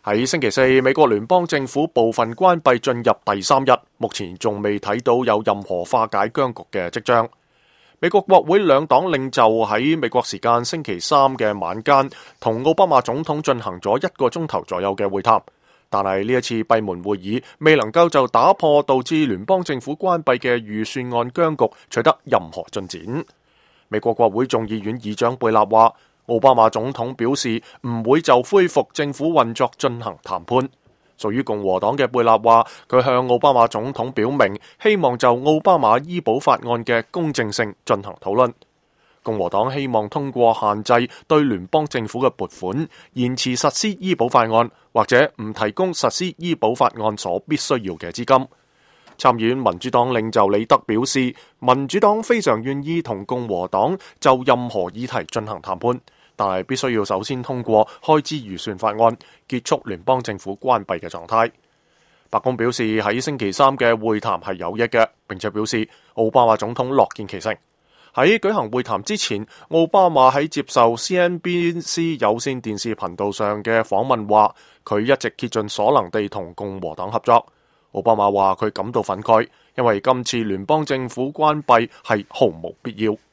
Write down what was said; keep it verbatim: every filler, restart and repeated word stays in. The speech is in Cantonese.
喺星期四，美國聯邦政府部分關閉進入第三日，目前仲未睇到有任何化解僵局嘅跡象。美國國會兩黨領袖喺美國時間星期三嘅晚間，同奧巴馬總統進行咗一個鐘頭左右嘅會談，但係呢一次閉門會議未能夠就打破導致聯邦政府關閉嘅預算案僵局取得任何進展。美國國會眾議院議長貝納話，奧巴馬總統表示唔會就恢復政府運作進行談判。屬於共和黨嘅貝納話，佢向奧巴馬總統表明，希望就奧巴馬醫保法案嘅公正性進行討論。共和黨希望通過限制對聯邦政府嘅撥款，延遲實施醫保法案，或者唔提供實施醫保法案所必須要嘅資金。參議院民主黨領袖李德表示，民主黨非常願意同共和黨就任何議題進行談判，但係必須要首先通過開支預算法案，結束聯邦政府關閉嘅狀態。白宮表示喺星期三嘅會談係有益嘅，並且表示奧巴馬總統樂見其成。喺舉行會談之前，奧巴馬喺接受 C N B C 有線電視頻道上嘅訪問話，佢一直竭盡所能地同共和黨合作。奧巴馬話佢感到憤慨，因為今次聯邦政府關閉係毫無必要。